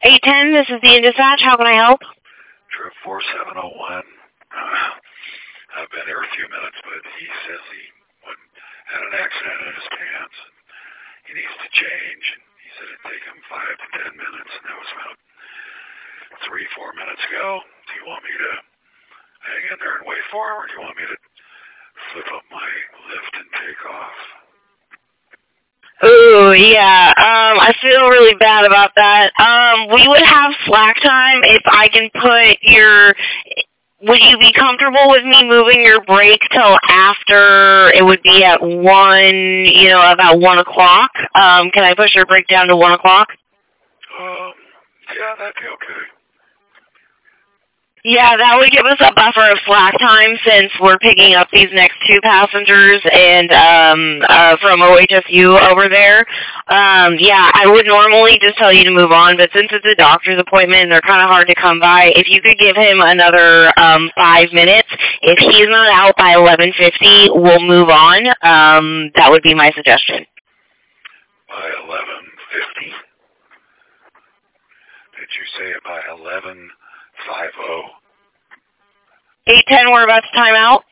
810, this is the dispatch. How can I help? Trip 4701. I've been here a few minutes, but he says he had an accident in his pants. He needs to change. He said it'd take him 5 to 10 minutes, and that was about 3-4 minutes ago. Do you want me to hang in there and wait for him, or do you want me to flip up my lift and take off? Ooh, yeah. I feel really bad about that. We would have slack time if I can put your... Would you be comfortable with me moving your break till after it would be at 1, about 1 o'clock? Can I push your break down to 1 o'clock? Yeah, that'd be okay. Yeah, that would give us a buffer of slack time since we're picking up these next 2 passengers and from OHSU over there. Yeah, I would normally just tell you to move on, but since it's a doctor's appointment and they're kind of hard to come by, if you could give him another 5 minutes, if he's not out by 11:50, we'll move on. That would be my suggestion. By 11:50? Did you say by 11:50? 8:10, we're about to time out.